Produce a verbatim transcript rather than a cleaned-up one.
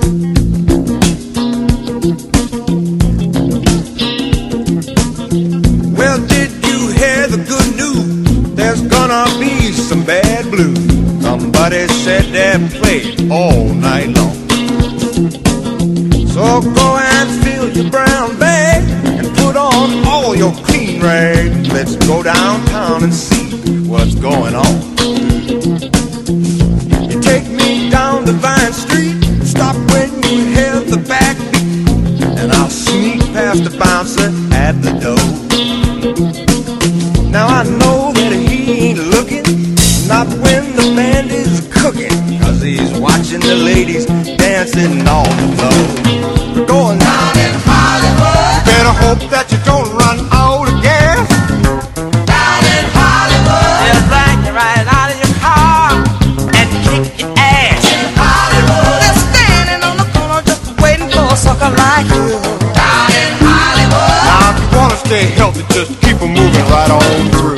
Well, did you hear the good news? There's gonna be some bad blues. Somebody said they'd play all night long. So go and fill your brown bag and put on all your clean rags. Let's go downtown and see what's going on. You take me down to Vine Street, stop when you hear the backbeat, and I'll sneak past the bouncer at the door. Now I know that he ain't looking, not when the band is cooking, 'cause he's watching the ladies dancing on the floor. We're going down in Hollywood. You better hope that you don't run out of gas. Down in Hollywood. Just like you're riding out of your car and kick your ass. In Hollywood. They're standing on the corner just waiting for a sucker like you. Down in Hollywood. Now if you wanna stay healthy, just keep 'em moving right on through.